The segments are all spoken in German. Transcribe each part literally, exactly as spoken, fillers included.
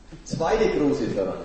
Die zweite große Verwandlung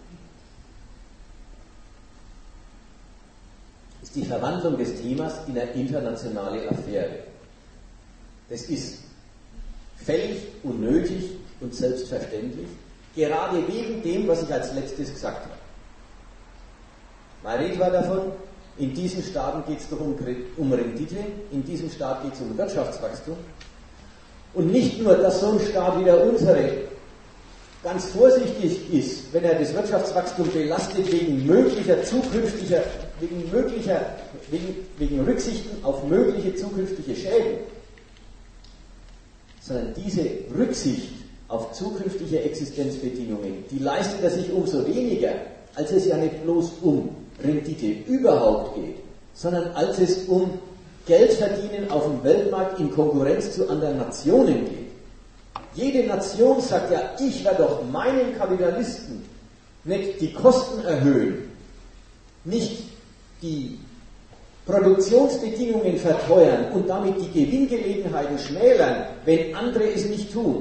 ist die Verwandlung des Themas in eine internationale Affäre. Das ist völlig unnötig und selbstverständlich, gerade wegen dem, was ich als letztes gesagt habe. Meine Rede war davon, in diesen Staaten geht es doch um, um Rendite, in diesem Staat geht es um Wirtschaftswachstum. Und nicht nur, dass so ein Staat wie der unsere ganz vorsichtig ist, wenn er das Wirtschaftswachstum belastet wegen möglicher zukünftiger, wegen möglicher, wegen, wegen Rücksichten auf mögliche zukünftige Schäden, sondern diese Rücksicht auf zukünftige Existenzbedingungen, die leistet er sich umso weniger, als es ja nicht bloß um Rendite überhaupt geht, sondern als es um Geldverdienen auf dem Weltmarkt in Konkurrenz zu anderen Nationen geht. Jede Nation sagt ja, ich werde doch meinen Kapitalisten nicht die Kosten erhöhen, nicht die Produktionsbedingungen verteuern und damit die Gewinngelegenheiten schmälern, wenn andere es nicht tun.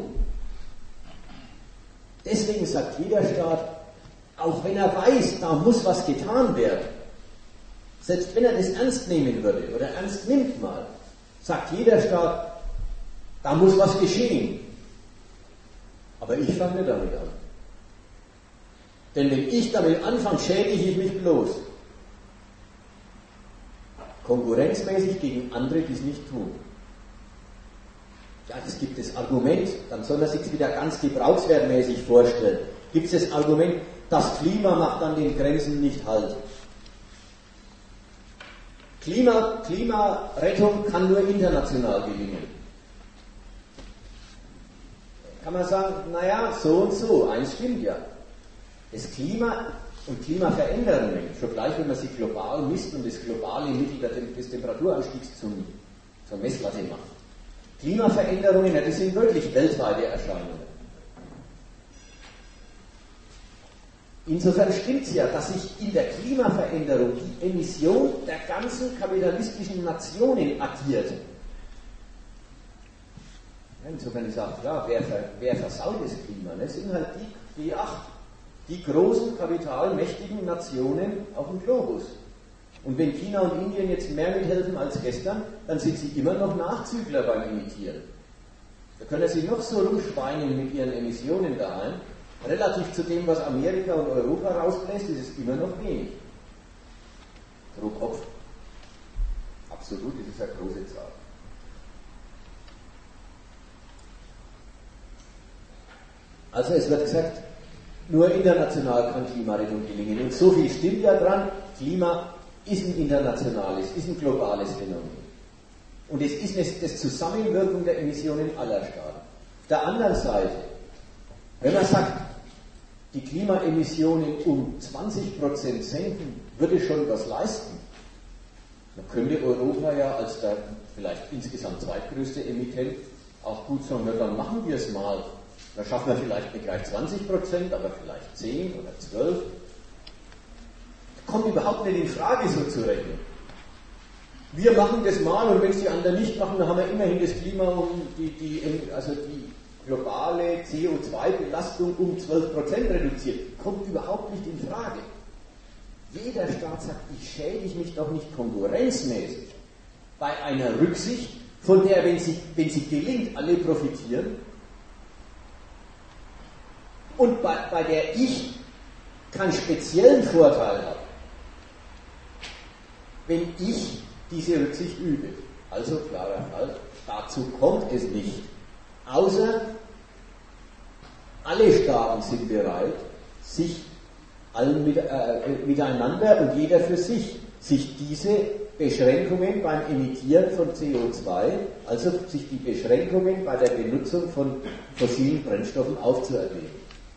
Deswegen sagt jeder Staat, auch wenn er weiß, da muss was getan werden, selbst wenn er das ernst nehmen würde oder ernst nimmt mal, sagt jeder Staat, da muss was geschehen. Aber ich fange nicht damit an. Denn wenn ich damit anfange, schädige ich mich bloß. Konkurrenzmäßig gegen andere, die es nicht tun. Ja, es gibt das Argument, dann soll man sich wieder ganz gebrauchswertmäßig vorstellen. Gibt es das Argument, das Klima macht an den Grenzen nicht Halt. Klima, Klimarettung kann nur international gelingen. Kann man sagen, naja, so und so, eins stimmt ja. Das Klima und Klimaveränderungen, schon gleich, wenn man sie global misst und das globale Mittel des Temperaturanstiegs zum, zur Messlatte macht. Klimaveränderungen, ja, das sind wirklich weltweite Erscheinungen. Insofern stimmt es ja, dass sich in der Klimaveränderung die Emission der ganzen kapitalistischen Nationen addiert. Ja, insofern ist auch klar, wer, wer versaut das Klima? Das sind halt die G acht, die großen kapitalmächtigen Nationen auf dem Globus. Und wenn China und Indien jetzt mehr mithelfen als gestern, dann sind sie immer noch Nachzügler beim Emittieren. Da können sie noch so rumschweinen mit ihren Emissionen daheim. Relativ zu dem, was Amerika und Europa rausbläst, ist es immer noch wenig. Pro Kopf. Absolut, das ist eine große Zahl. Also es wird gesagt, nur international kann Klimarettung gelingen. Und so viel stimmt ja dran, Klima ist ein internationales, ist ein globales Phänomen. Und es ist das Zusammenwirken der Emissionen aller Staaten. Auf der anderen Seite, wenn man sagt, die Klimaemissionen um zwanzig Prozent senken, würde schon was leisten. Dann könnte Europa ja als der vielleicht insgesamt zweitgrößte Emittent auch gut sagen, na, dann machen wir es mal. Dann schaffen wir vielleicht nicht gleich zwanzig Prozent, aber vielleicht zehn oder zwölf. Kommt überhaupt nicht in Frage, so zu rechnen. Wir machen das mal und wenn es die anderen nicht machen, dann haben wir immerhin das Klima um die, die, also die globale C O zwei Belastung um zwölf Prozent reduziert. Kommt überhaupt nicht in Frage. Jeder Staat sagt, ich schädige mich doch nicht konkurrenzmäßig bei einer Rücksicht, von der, wenn sie, wenn sie gelingt, alle profitieren und bei, bei der ich keinen speziellen Vorteil habe, wenn ich diese Rücksicht übe. Also klarer Fall, dazu kommt es nicht. Außer alle Staaten sind bereit, sich allen mit, äh, miteinander und jeder für sich, sich diese Beschränkungen beim Emittieren von C O zwei, also sich die Beschränkungen bei der Benutzung von fossilen Brennstoffen aufzuerlegen.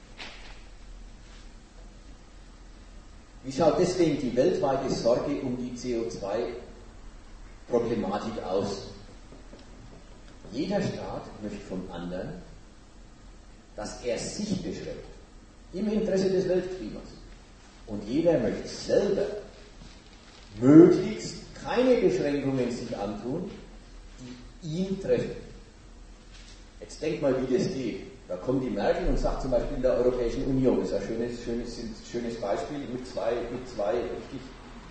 Wie schaut deswegen die weltweite Sorge um die C O zwei Problematik aus? Jeder Staat möchte vom anderen, dass er sich beschränkt, im Interesse des Weltklimas. Und jeder möchte selber möglichst keine Beschränkungen sich antun, die ihn treffen. Jetzt denk mal, wie das geht. Da kommt die Merkel und sagt zum Beispiel in der Europäischen Union, das ist ein schönes, schönes, schönes Beispiel mit zwei, mit zwei richtig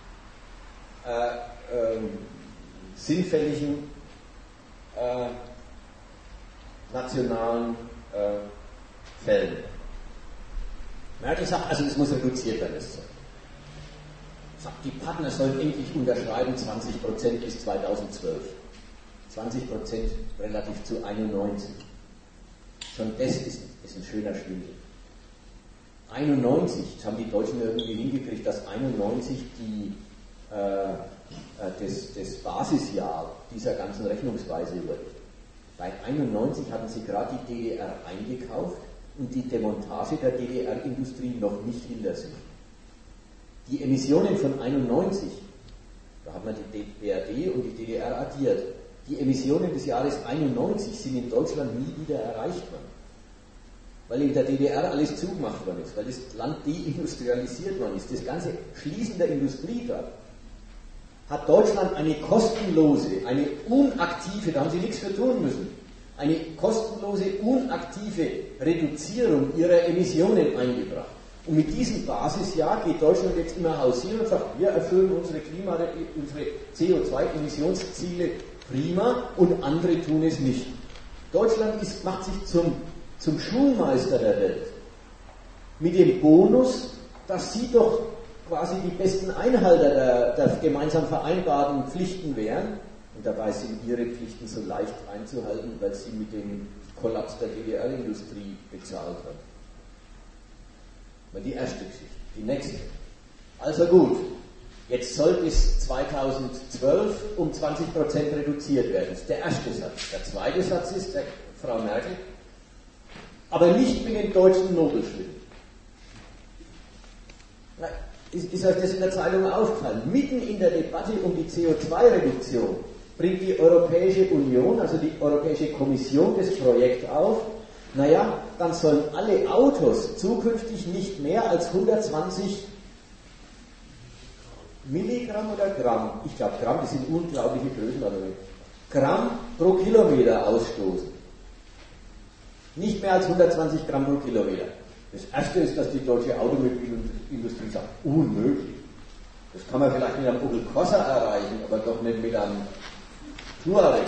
äh, äh, sinnfälligen äh, nationalen äh, Fällen. Merkel sagt, also das muss reduziert werden, das Zeug. Sagt, die Partner sollen endlich unterschreiben, zwanzig Prozent bis zweitausendzwölf. zwanzig Prozent relativ zu einundneunzig. Schon das ist, ist ein schöner Schwindel. einundneunzig, das haben die Deutschen irgendwie hingekriegt, dass einundneunzig die, äh, das, das Basisjahr dieser ganzen Rechnungsweise wurde. Bei einundneunzig hatten sie gerade die D D R eingekauft und die Demontage der D D R-Industrie noch nicht hinter sich. Die Emissionen von einundneunzig, da hat man die B R D und die D D R addiert, die Emissionen des Jahres einundneunzig sind in Deutschland nie wieder erreicht worden. Weil in der D D R alles zugemacht worden ist, weil das Land deindustrialisiert worden ist. Das ganze Schließen der Industrie dort hat Deutschland eine kostenlose, eine unaktive, da haben sie nichts für tun müssen, eine kostenlose, unaktive Reduzierung ihrer Emissionen eingebracht. Und mit diesem Basisjahr geht Deutschland jetzt immer hausieren und sagt, wir erfüllen unsere, Klima, unsere C O zwei Emissionsziele prima und andere tun es nicht. Deutschland ist, macht sich zum, zum Schulmeister der Welt. Mit dem Bonus, dass sie doch quasi die besten Einhalter der, der gemeinsam vereinbarten Pflichten wären. Und dabei sind ihre Pflichten so leicht einzuhalten, weil sie mit dem Kollaps der D D R-Industrie bezahlt hat. Die erste Geschichte. Die nächste. Also gut, jetzt soll es zweitausendzwölf um zwanzig Prozent reduziert werden. Das ist der erste Satz. Der zweite Satz ist, der Frau Merkel, aber nicht mit den deutschen Nobelschwimmen. Ist, ist euch das in der Zeitung aufgefallen? Mitten in der Debatte um die C O zwei Reduktion bringt die Europäische Union, also die Europäische Kommission, das Projekt auf, naja, dann sollen alle Autos zukünftig nicht mehr als hundertzwanzig Milligramm oder Gramm, ich glaube Gramm, das sind unglaubliche Größenordnungen, Gramm pro Kilometer ausstoßen. Nicht mehr als hundertzwanzig Gramm pro Kilometer. Das erste ist, dass die deutsche Automobilindustrie sagt, unmöglich. Das kann man vielleicht mit einem Opel Corsa erreichen, aber doch nicht mit einem Touareg.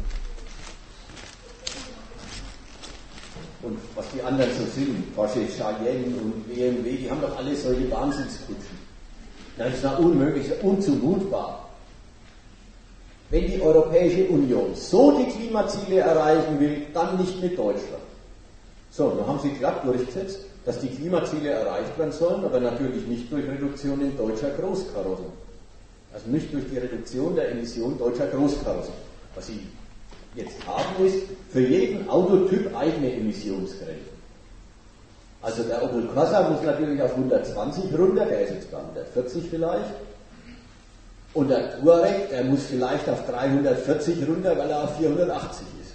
Und was die anderen so sind, Porsche, Cayenne und B M W, die haben doch alle solche Wahnsinnskutschen. Das ist ja unmöglich, das ist ja unzumutbar. Wenn die Europäische Union so die Klimaziele erreichen will, dann nicht mit Deutschland. So, dann haben sie glatt durchgesetzt, dass die Klimaziele erreicht werden sollen, aber natürlich nicht durch Reduktion deutscher Großkarossen. Also nicht durch die Reduktion der Emission deutscher Großkarossen. Was sie jetzt haben ist, für jeden Autotyp eigene Emissionsgrenzen. Also der Opel Corsa muss natürlich auf hundertzwanzig runter, der ist jetzt bei hundertvierzig vielleicht. Und der Touareg, der muss vielleicht auf dreihundertvierzig runter, weil er auf vierhundertachtzig ist.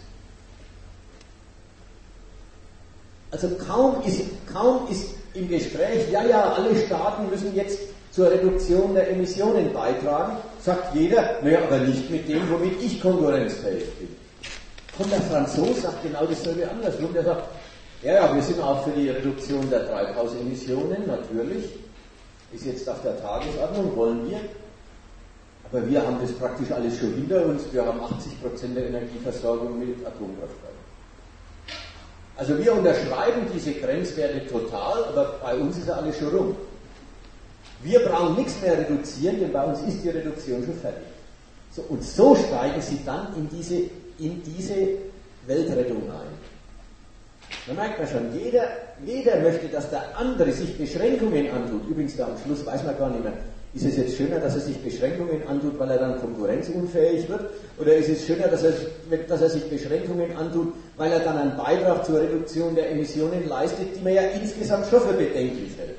Also kaum ist, kaum ist im Gespräch, ja, ja, alle Staaten müssen jetzt zur Reduktion der Emissionen beitragen, sagt jeder, naja, aber nicht mit dem, womit ich konkurrenzfähig bin. Und der Franzose sagt genau dasselbe andersrum, der sagt, ja, ja, wir sind auch für die Reduktion der Treibhausemissionen, natürlich, ist jetzt auf der Tagesordnung, wollen wir, aber wir haben das praktisch alles schon hinter uns, wir haben achtzig Prozent der Energieversorgung mit Atomkraftwerken. Also wir unterschreiben diese Grenzwerte total, aber bei uns ist ja alles schon rum. Wir brauchen nichts mehr reduzieren, denn bei uns ist die Reduktion schon fertig. So, und so steigen sie dann in diese, in diese Weltrettung ein. Da merkt man schon, jeder, jeder möchte, dass der andere sich Beschränkungen antut. Übrigens, da am Schluss weiß man gar nicht mehr, ist es jetzt schöner, dass er sich Beschränkungen antut, weil er dann konkurrenzunfähig wird? Oder ist es schöner, dass er, dass er sich Beschränkungen antut, weil er dann einen Beitrag zur Reduktion der Emissionen leistet, die man ja insgesamt schon für bedenklich hält?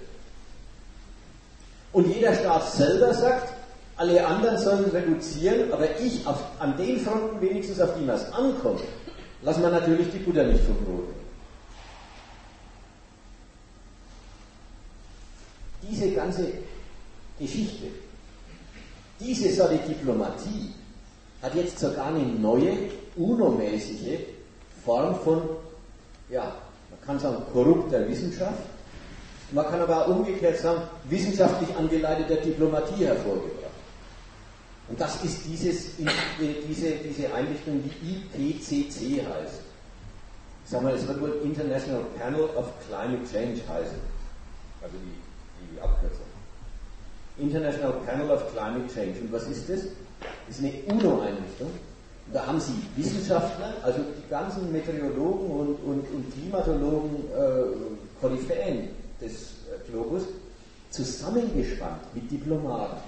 Und jeder Staat selber sagt, alle anderen sollen reduzieren, aber ich auf, an den Fronten wenigstens, auf die mir es ankommt, lassen wir natürlich die Butter nicht vom Brot. Diese ganze Geschichte, diese Sorte Diplomatie hat jetzt sogar eine neue, UNO-mäßige Form von, ja, Man kann sagen, korrupter Wissenschaft. Man kann aber auch umgekehrt sagen, wissenschaftlich angeleiteter Diplomatie hervorgebracht. Und das ist dieses, diese, diese Einrichtung, die I P C C heißt. Ich sage mal, es wird wohl International Panel of Climate Change heißen. Also die, die Abkürzung. International Panel of Climate Change. Und was ist das? Das ist eine UNO-Einrichtung. Und da haben sie Wissenschaftler, also die ganzen Meteorologen und, und, und Klimatologen, äh, Koryphäen des äh, Globus, zusammengespannt mit Diplomaten.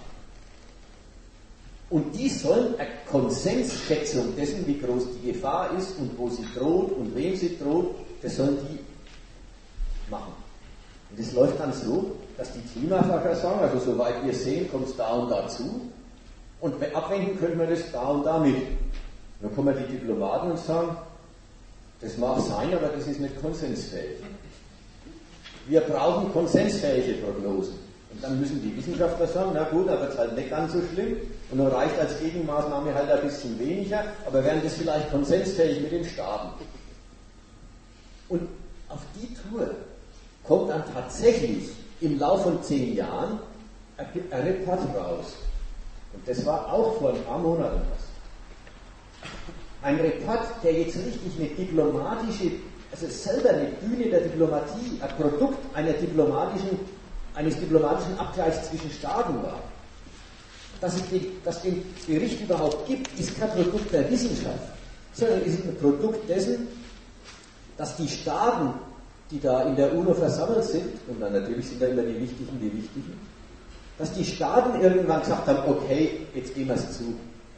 Und die sollen eine Konsensschätzung dessen, wie groß die Gefahr ist und wo sie droht und wem sie droht, das sollen die machen. Und das läuft dann so, dass die Klimaforscher sagen, also soweit wir sehen, kommt es da und da zu, und abwenden können wir das da und da mit. Dann kommen die Diplomaten und sagen, das mag sein, aber das ist nicht konsensfähig. Wir brauchen konsensfähige Prognosen. Und dann müssen die Wissenschaftler sagen, na gut, aber es ist halt nicht ganz so schlimm. Und dann reicht als Gegenmaßnahme halt ein bisschen weniger, aber wären das vielleicht konsensfähig mit den Staaten. Und auf die Tour kommt dann tatsächlich im Laufe von zehn Jahren ein Report raus. Und das war auch vor ein paar Monaten was. Ein Report, der jetzt richtig eine diplomatische, also selber eine Bühne der Diplomatie, ein Produkt einer diplomatischen, eines diplomatischen Abgleichs zwischen Staaten war. Dass es den, dass den Bericht überhaupt gibt, ist kein Produkt der Wissenschaft, sondern ist ein Produkt dessen, dass die Staaten, die da in der UNO versammelt sind, und dann natürlich sind da immer die Wichtigen, die Wichtigen, dass die Staaten irgendwann gesagt haben, okay, jetzt gehen wir es zu.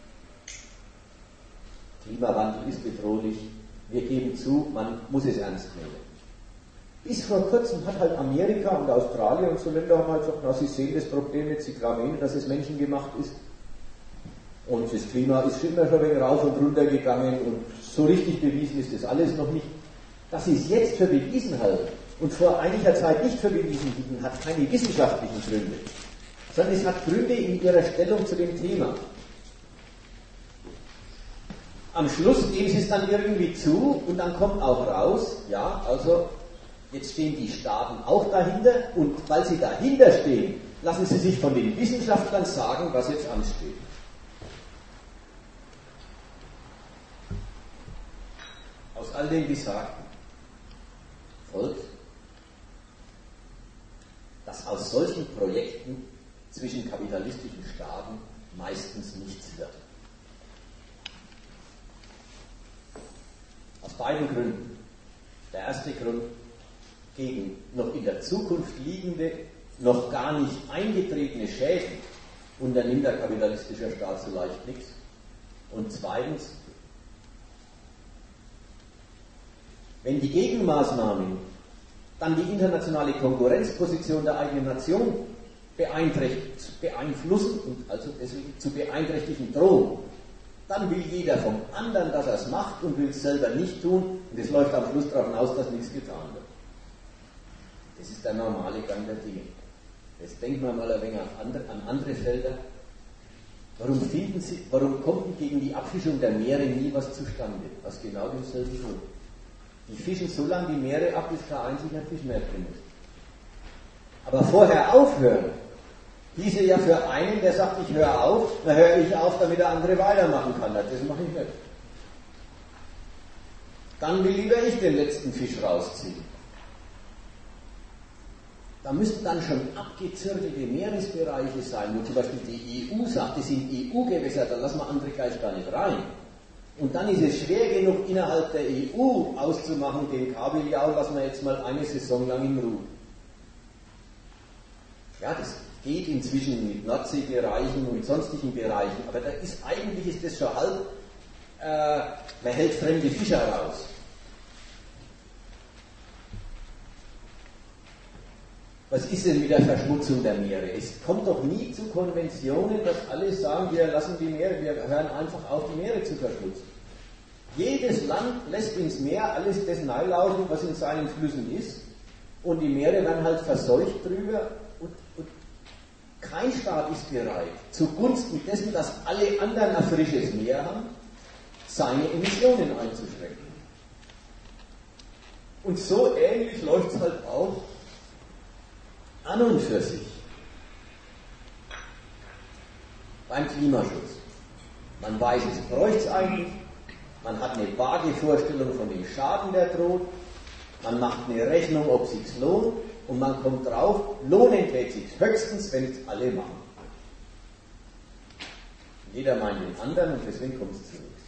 Klimawandel ist bedrohlich, wir geben zu, man muss es ernst nehmen. Bis vor kurzem hat halt Amerika und Australien und so Länder haben halt gesagt, na, sie sehen das Problem nicht, sie glauben nicht, dass es menschengemacht ist. Und das Klima ist immer schon ein wenig rauf und runter gegangen und so richtig bewiesen ist das alles noch nicht. Dass sie es jetzt für bewiesen halten und vor einiger Zeit nicht für bewiesen hielten, hat keine wissenschaftlichen Gründe, sondern es hat Gründe in ihrer Stellung zu dem Thema. Am Schluss geben sie es dann irgendwie zu und dann kommt auch raus, ja, also jetzt stehen die Staaten auch dahinter und weil sie dahinter stehen, lassen sie sich von den Wissenschaftlern sagen, was jetzt ansteht. Aus all dem Gesagten folgt, dass aus solchen Projekten zwischen kapitalistischen Staaten meistens nichts wird. Aus beiden Gründen. Der erste Grund, gegen noch in der Zukunft liegende, noch gar nicht eingetretene Schäden unternimmt der kapitalistische Staat so leicht nichts. Und zweitens, wenn die Gegenmaßnahmen dann die internationale Konkurrenzposition der eigenen Nation beeinflussen und also deswegen zu beeinträchtigen drohen, dann will jeder vom anderen, dass er es macht und will es selber nicht tun und es läuft am Schluss darauf hinaus, dass nichts getan wird. Das ist der normale Gang der Dinge. Jetzt denken wir mal ein wenig an andere Felder. Warum, finden Sie, warum kommt gegen die Abfischung der Meere nie was zustande? Aus genau demselben Grund. Die fischen so lange die Meere ab, bis kein einziger Fisch mehr drin ist. Aber vorher aufhören, hieße ja für einen, der sagt, ich höre auf, dann höre ich auf, damit der andere weitermachen kann. Das mache ich nicht. Dann will lieber ich den letzten Fisch rausziehen. Da müssten dann schon abgezirkelte Meeresbereiche sein, wo zum Beispiel die E U sagt, das sind E U-Gewässer, da lassen wir andere gleich gar nicht rein. Und dann ist es schwer genug, innerhalb der E U auszumachen, den Kabeljau lassen wir jetzt mal eine Saison lang in Ruhe. Ja, das geht inzwischen mit Nordseebereichen und sonstigen Bereichen, aber da ist, eigentlich ist das schon halb, äh, man hält fremde Fischer raus. Was ist denn mit der Verschmutzung der Meere? Es kommt doch nie zu Konventionen, dass alle sagen, wir lassen die Meere, wir hören einfach auf, die Meere zu verschmutzen. Jedes Land lässt ins Meer alles das einlaufen, was in seinen Flüssen ist, und die Meere werden halt verseucht drüber, und, und kein Staat ist bereit, zugunsten dessen, dass alle anderen ein frisches Meer haben, seine Emissionen einzuschränken. Und so ähnlich läuft es halt auch an und für sich beim Klimaschutz. Man weiß, es bräuchte es eigentlich, man hat eine vage Vorstellung von dem Schaden, der droht, man macht eine Rechnung, ob es sich lohnt, und man kommt drauf, lohnend wird es sich höchstens, wenn es alle machen. Jeder meint den anderen und deswegen kommt es zu nichts.